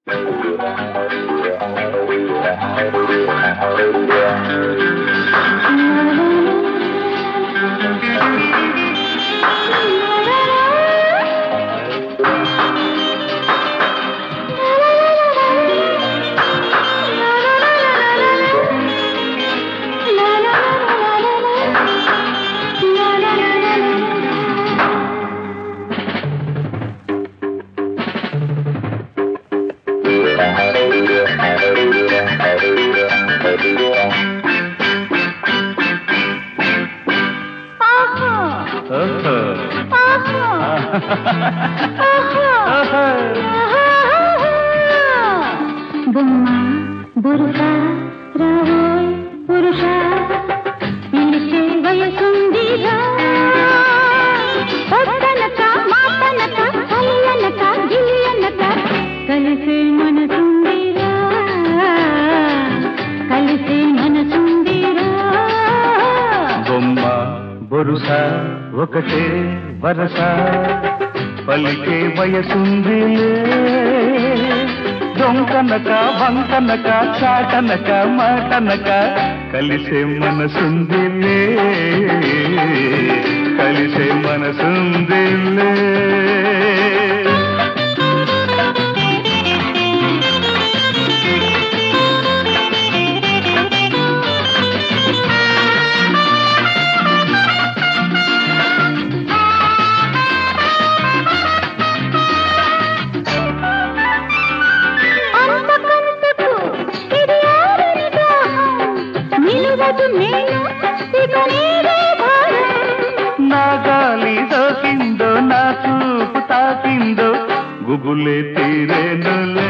బొమ్మ బురుక రావోయ్ పురుష పిలిచే వయసుందిరా పొట్టనక మాటనక కలయనక గిలియనక కలిసే మనసుందిరా కలిసే మనసుందిరా బొమ్మ బురుస ఒకటే వరస పలికే వయసుందిలే దొంకనక వంకనక చాటనక మాటనక కలిసే మనసుందిలే కలిసే మనసుందిలే నా గాలి సోకిందో నా చూపు తాకిందో గుబులే తీరేనులే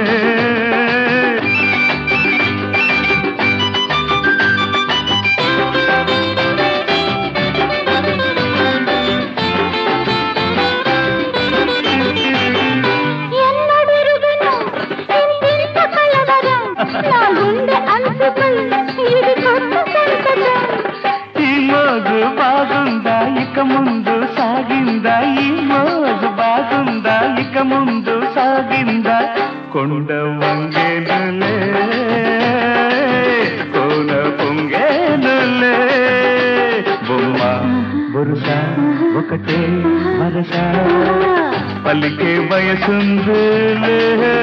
బాగుందా ఇక ముందు సాగిందా ఈ మోజు బాగుందా ఇక ముందు సాగిందా కొండ వంగేనులే కోన పొంగేనులే బొమ్మ బురుస ఒకటే వరస పలికే వయసుందిలే